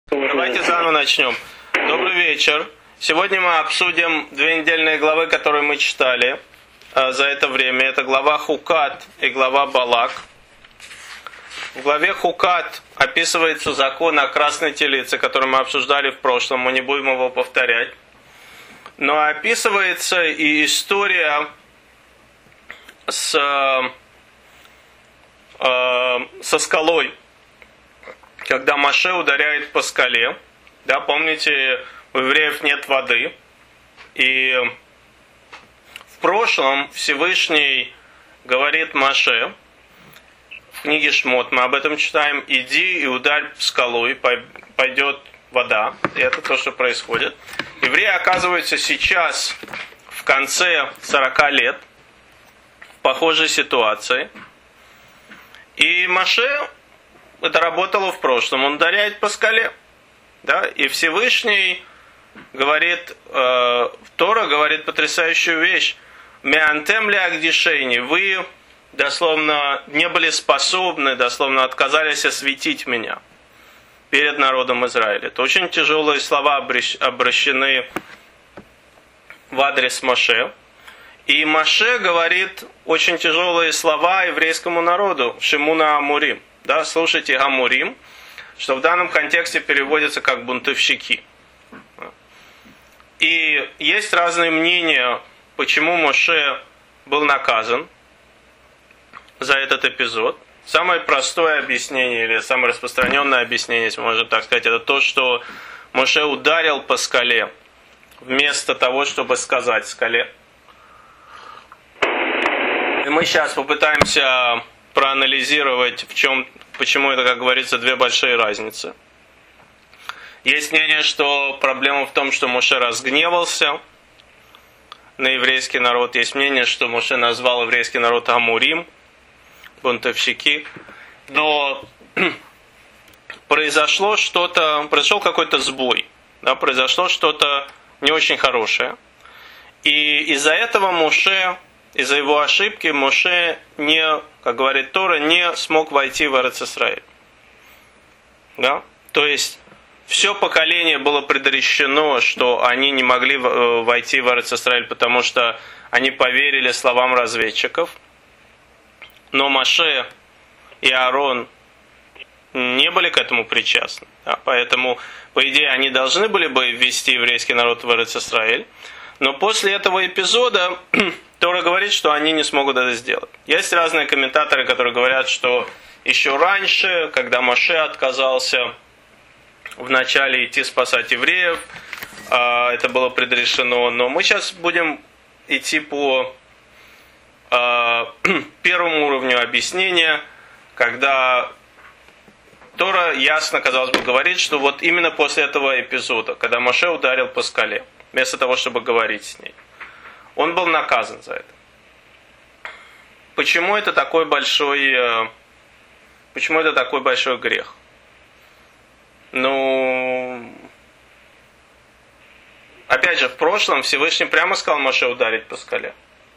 Давайте заново начнем. Добрый вечер. Сегодня мы обсудим 2 недельные главы, которые мы читали за это время. Это глава Хукат и глава Балак. В главе Хукат описывается закон о красной телице, который мы обсуждали в прошлом, мы не будем его повторять. Но описывается и история со скалой, когда Моше ударяет по скале. Да, помните, у евреев нет воды. И в прошлом Всевышний говорит Моше, в книге Шмот мы об этом читаем: иди и ударь скалу, и пойдет вода. И это то, что происходит. Евреи оказываются сейчас в конце 40 лет в похожей ситуации. И Моше, это работало в прошлом, он ударяет по скале. Да? И Всевышний говорит, Тора говорит потрясающую вещь: «Меантем ли агдишейни», вы дословно не были способны, дословно отказались осветить меня перед народом Израиля. Это очень тяжелые слова обращены в адрес Моше. И Моше говорит очень тяжелые слова еврейскому народу: «Шимуна Амурим». Да, слушайте Амурим, что в данном контексте переводится как бунтовщики. И есть разные мнения, почему Моше был наказан за этот эпизод. Самое простое объяснение, или самое распространенное объяснение, если можно так сказать, это то, что Моше ударил по скале вместо того, чтобы сказать скале. И мы сейчас попытаемся проанализировать, почему это, как говорится, 2 большие разницы. Есть мнение, что проблема в том, что Моше разгневался на еврейский народ. Есть мнение, что Моше назвал еврейский народ Амурим, бунтовщики. Но произошел какой-то сбой. Да, произошло что-то не очень хорошее. И из-за этого Моше, из-за его ошибки, Моше не, как говорит Тора, не смог войти в Эрец-Исраэль. Да? То есть все поколение было предрешено, что они не могли войти в Эрец-Исраэль, потому что они поверили словам разведчиков. Но Моше и Аарон не были к этому причастны. Да? Поэтому, по идее, они должны были бы ввести еврейский народ в Эрец-Исраэль. Но после этого эпизода Тора говорит, что они не смогут это сделать. Есть разные комментаторы, которые говорят, что еще раньше, когда Моше отказался вначале идти спасать евреев, это было предрешено. Но мы сейчас будем идти по первому уровню объяснения, когда Тора ясно, казалось бы, говорит, что вот именно после этого эпизода, когда Моше ударил по скале, вместо того, чтобы говорить с ней, он был наказан за это. Почему это такой большой грех? Ну, опять же, в прошлом Всевышний прямо сказал Моше ударить по скале.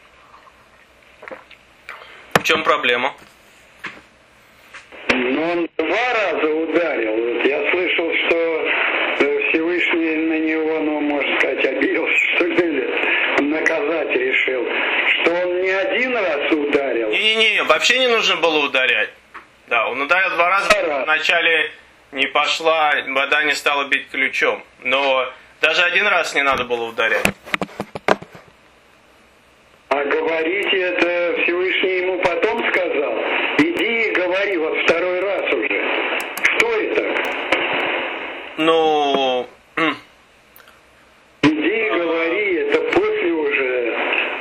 В чем проблема? Ну, он 2 раза ударил. Я слышал, что Всевышний на него, можно сказать, обиделся, что ли, наказать решил. Что он не 1 раз ударил. Не, вообще не нужно было ударять. Да, он ударил 2 раза. Вначале не пошла, вода не стала бить ключом. Но даже 1 раз не надо было ударять. А говорите, это Всевышний ему потом сказал? Иди и говори вот 2-й раз уже. Кто это? Ну... Иди и говори, это после уже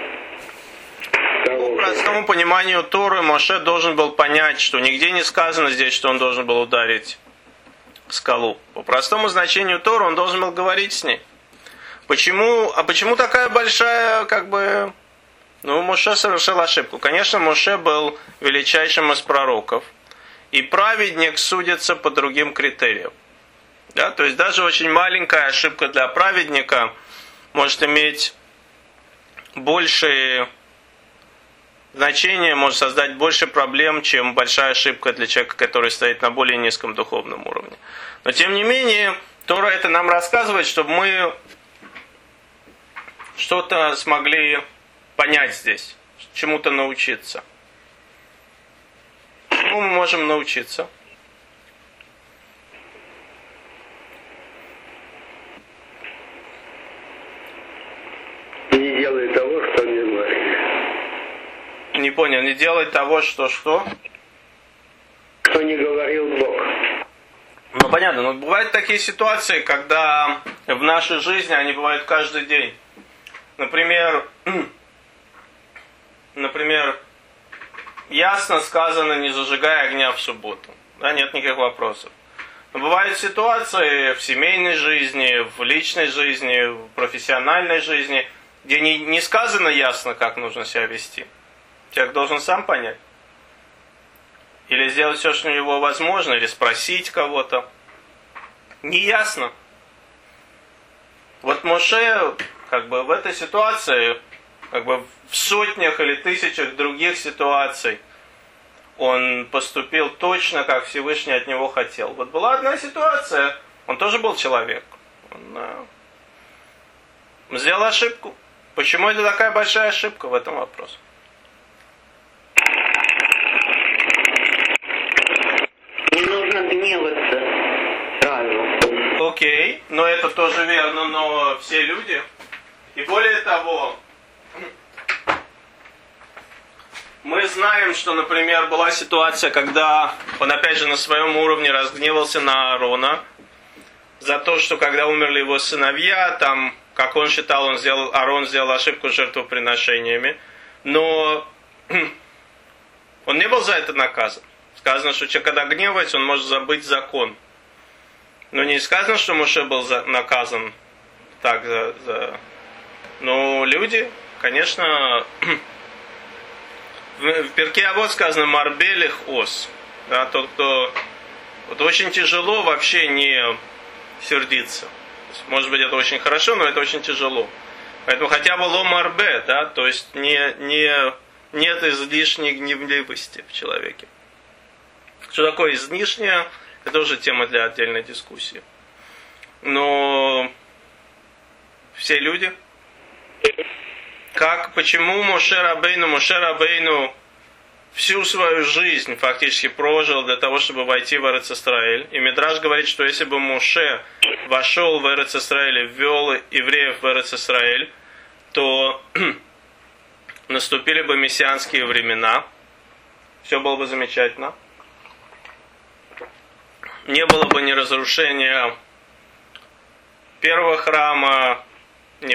того. По простому пониманию Торы Моше должен был понять, что нигде не сказано здесь, что он должен был ударить скалу. По простому значению Торы он должен был говорить с ней. Почему такая большая, Моше совершил ошибку. Конечно, Моше был величайшим из пророков. И праведник судится по другим критериям. Да? То есть даже очень маленькая ошибка для праведника может иметь большие значение может создать больше проблем, чем большая ошибка для человека, который стоит на более низком духовном уровне. Но тем не менее, Тора это нам рассказывает, чтобы мы что-то смогли понять здесь, чему-то научиться. Чему мы можем научиться? Не делай того, что не говорит. Не понял, не делай того, что? Что не говорил Бог. Ну понятно, но бывают такие ситуации, когда в нашей жизни они бывают каждый день. Например, ясно сказано, не зажигай огня в субботу. Да, нет никаких вопросов. Но бывают ситуации в семейной жизни, в личной жизни, в профессиональной жизни, где не сказано ясно, как нужно себя вести. Человек должен сам понять. Или сделать все, что у него возможно, или спросить кого-то. Неясно. Вот Моше, в этой ситуации, в сотнях или тысячах других ситуаций, он поступил точно, как Всевышний от него хотел. Вот была одна ситуация, он тоже был человек. Он сделал ошибку. Почему это такая большая ошибка в этом вопросе? Не нужно гневаться сразу. Окей, но это тоже верно, но все люди. И более того, мы знаем, что, например, была ситуация, когда он опять же на своем уровне разгневался на Аарона за то, что когда умерли его сыновья, там, как он считал, Аарон сделал ошибку с жертвоприношениями, но он не был за это наказан. Сказано, что человек, когда гневается, он может забыть закон. Но не сказано, что Моше был наказан так Но люди, конечно, в Перке Авот сказано «Марбелих ос». Да, тот, кто... Вот очень тяжело вообще не сердиться. Может быть, это очень хорошо, но это очень тяжело. Поэтому хотя бы ло марбе, да, то есть нет излишней гневливости в человеке. Что такое излишнее, это тоже тема для отдельной дискуссии. Но все люди... Почему Моше Рабейну всю свою жизнь фактически прожил для того, чтобы войти в Эрец Исраэль. И Мидраш говорит, что если бы Моше вошел в Эрец Исраэль и ввел евреев в Эрец Исраэль, то наступили бы мессианские времена. Все было бы замечательно. Не было бы ни разрушения первого храма, ни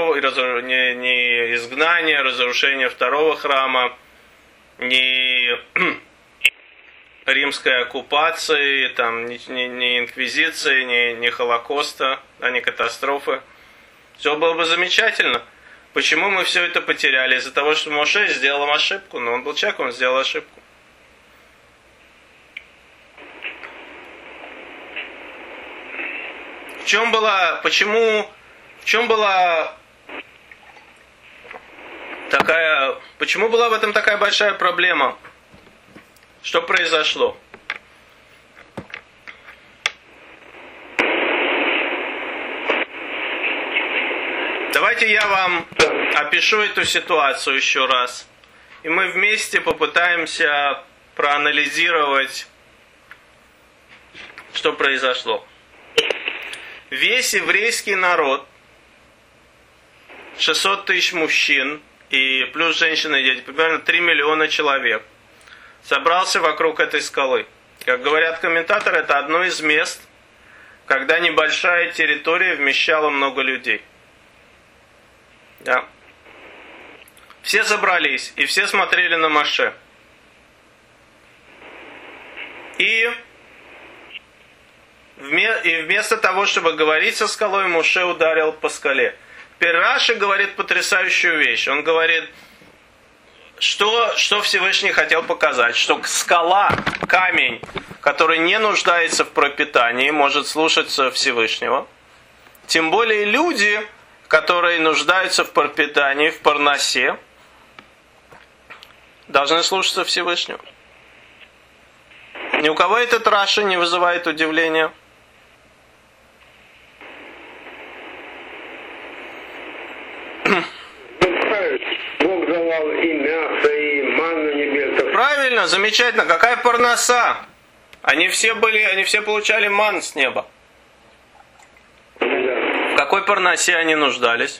изгнания, разрушения второго храма, ни римской оккупации, там, ни инквизиции, ни Холокоста, ни катастрофы. Все было бы замечательно. Почему мы все это потеряли? Из-за того, что Моше сделал ошибку. Но он был человек, он сделал ошибку. В чем была в этом такая большая проблема? Что произошло? Давайте я вам опишу эту ситуацию еще раз. И мы вместе попытаемся проанализировать, что произошло. Весь еврейский народ, 600 тысяч мужчин и плюс женщины и дети, примерно 3 миллиона человек, собрался вокруг этой скалы. Как говорят комментаторы, это одно из мест, когда небольшая территория вмещала много людей. Да. Все собрались, и все смотрели на Моше. И вместо того, чтобы говорить со скалой, Моше ударил по скале. Теперь Раши говорит потрясающую вещь. Он говорит, что Всевышний хотел показать, что скала, камень, который не нуждается в пропитании, может слушаться Всевышнего. Тем более люди, которые нуждаются в пропитании, в парнасе, должны слушаться Всевышнего. Ни у кого этот Раши не вызывает удивления. Бог давал и мясо, и манну небесную. Правильно, замечательно. Какая парноса? Они все получали ман с неба. Да. В какой парносе они нуждались?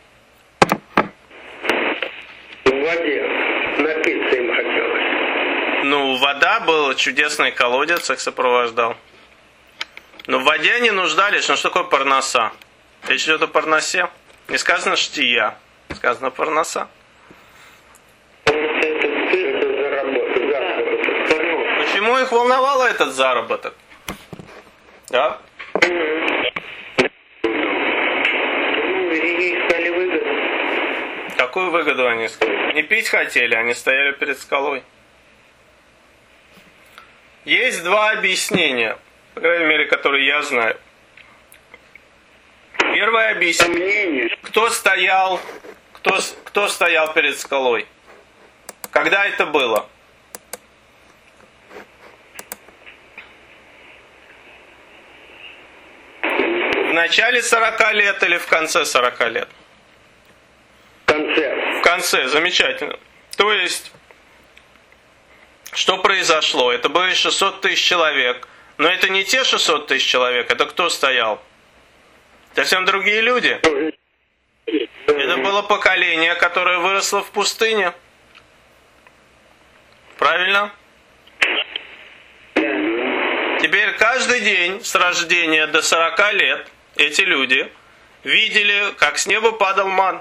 В воде. Напиться им хотелось. Ну, вода был чудесный колодец, их сопровождал. Но в воде они нуждались. Ну, что такое парноса? Речь идет о парносе. Не сказано штия, сказано парноса. Это заработок. Почему их волновал этот заработок? Да? Искали выгоду. Какую выгоду они искали? Не пить хотели, они стояли перед скалой. Есть два объяснения, по крайней мере, которые я знаю. Первое объяснение. Кто стоял перед скалой? Когда это было? В начале 40 лет или в конце 40 лет? В конце. В конце, замечательно. То есть, что произошло? Это было 600 тысяч человек. Но это не те 600 тысяч человек, это кто стоял? Совсем другие люди. Это было поколение, которое выросло в пустыне. Правильно? Теперь каждый день с рождения до 40 лет эти люди видели, как с неба падал ман.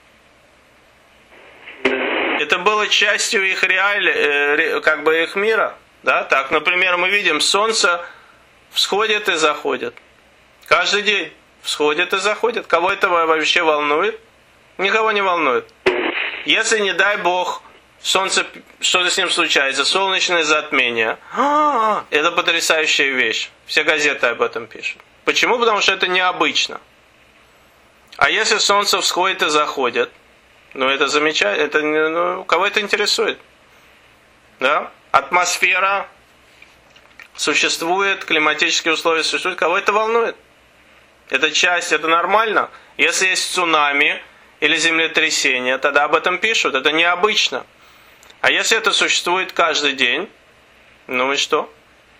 Это было частью их их мира. Да? Так, например, мы видим, солнце всходит и заходит. Каждый день всходит и заходит. Кого это вообще волнует? Никого не волнует. Если, не дай Бог, солнце, что-то с ним случается, солнечное затмение, это потрясающая вещь. Все газеты об этом пишут. Почему? Потому что это необычно. А если солнце всходит и заходит, это замечательно. Кого это интересует? Да? Атмосфера существует, климатические условия существуют. Кого это волнует? Это часть, это нормально. Если есть цунами или землетрясение, тогда об этом пишут. Это необычно. А если это существует каждый день, и что?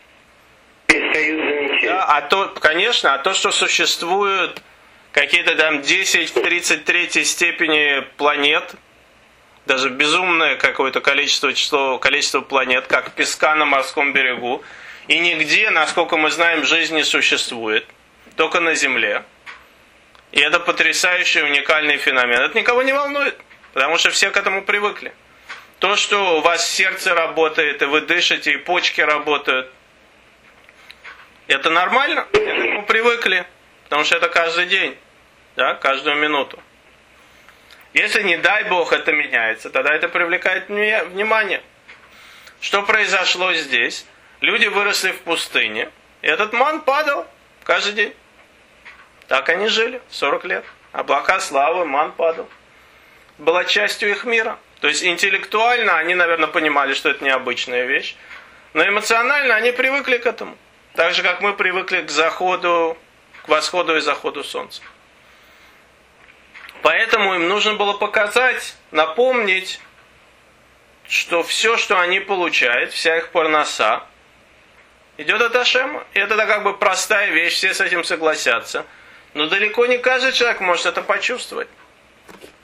Да, конечно, то, что существуют какие-то там 10 в 33 степени планет, даже безумное какое-то количество планет, как песка на морском берегу, и нигде, насколько мы знаем, жизнь не существует, только на Земле. И это потрясающий, уникальный феномен. Это никого не волнует, потому что все к этому привыкли. То, что у вас сердце работает, и вы дышите, и почки работают, это нормально, к этому привыкли, потому что это каждый день, да, каждую минуту. Если, не дай Бог, это меняется, тогда это привлекает внимание. Что произошло здесь? Люди выросли в пустыне, и этот ман падал каждый день. Так они жили 40 лет. Облака славы, ман падал. Была частью их мира. То есть интеллектуально они, наверное, понимали, что это необычная вещь. Но эмоционально они привыкли к этому. Так же, как мы привыкли к восходу и заходу солнца. Поэтому им нужно было показать, напомнить, что все, что они получают, вся их парноса, идет от Ашема. И это как бы простая вещь, все с этим согласятся. Но далеко не каждый человек может это почувствовать.